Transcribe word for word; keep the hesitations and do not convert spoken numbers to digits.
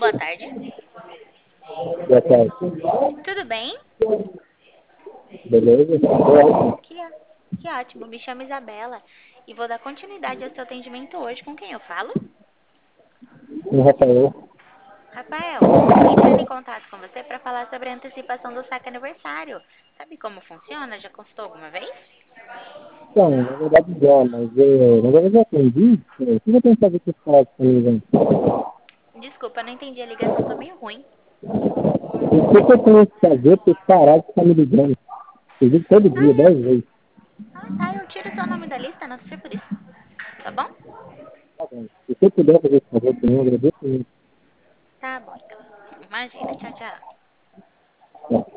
boa tarde. Boa tarde. Tudo bem? Beleza? Ótimo. Que, que ótimo. Me chamo Isabela e vou dar continuidade ao seu atendimento hoje. Com quem eu falo? Um Rafael. Rafael, entrando em contato com você para falar sobre a antecipação do saque aniversário. Sabe como funciona? Já consultou alguma vez? Então, na verdade já, mas é, na verdade eu já atendi. É, o que eu tenho que fazer com esse cara disponível? Desculpa, não entendi. A ligação tá meio ruim. O que que eu tenho que fazer para esse caralho que tá me ligando? Eu digo todo dia, Ah, dez eu. vezes. Ah, tá. Eu tiro seu nome da lista, não sei por isso. Tá bom? Tá bom. Se você puder fazer esse favor para mim, eu agradeço muito. Tá bom, então. Imagina. Tchau, tchau. Tá.